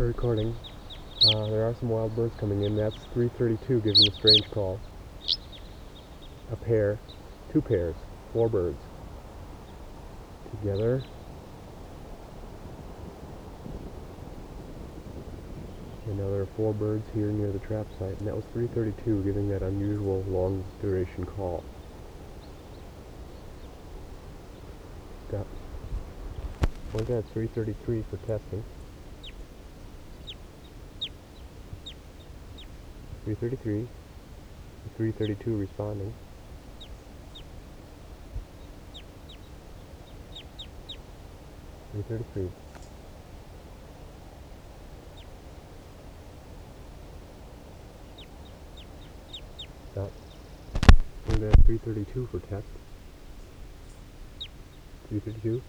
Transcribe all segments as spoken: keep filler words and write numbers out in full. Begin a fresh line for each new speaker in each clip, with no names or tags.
Recording. Uh, there are some wild birds coming in. That's three thirty-two giving a strange call. A pair, two pairs, four birds together. And now there are four birds here near the trap site, and that was three thirty-two giving that unusual long duration call. Stop. Well, that's three thirty-three for testing. three thirty-three, three thirty-two responding. three thirty-three. Stop. We're going to have three thirty-two for test. three thirty-two.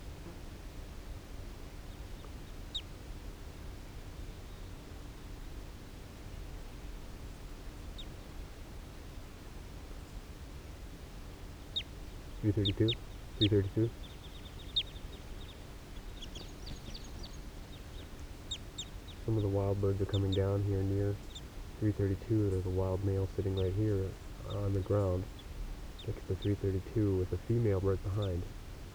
three thirty-two. three thirty-two. Some of the wild birds are coming down here near three thirty-two. There's a wild male sitting right here on the ground next to three thirty-two with a female right behind.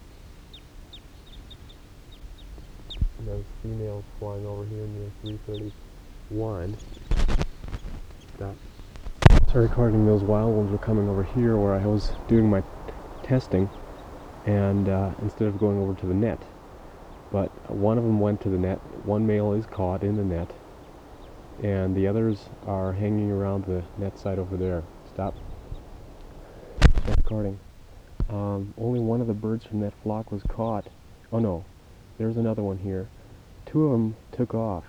And those females flying over here near three thirty-one. Stop. So recording, those wild ones were coming over here where I was doing my testing, and uh, instead of going over to the net. But one of them went to the net. One male is caught in the net, and the others are hanging around the net side over there. Stop. Stop recording. Um, only one of the birds from that flock was caught. Oh no, there's another one here. Two of them took off.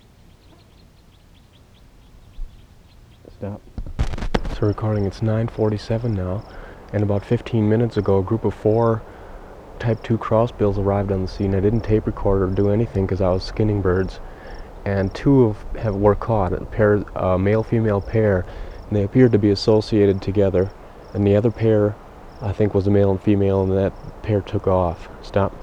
Stop. So recording, it's nine forty-seven now, and about fifteen minutes ago a group of four type two crossbills arrived on the scene. I didn't tape record or do anything because I was skinning birds, and two of have were caught, a pair, a male-female pair, and they appeared to be associated together, and the other pair I think was a male and female, and that pair took off. Stop.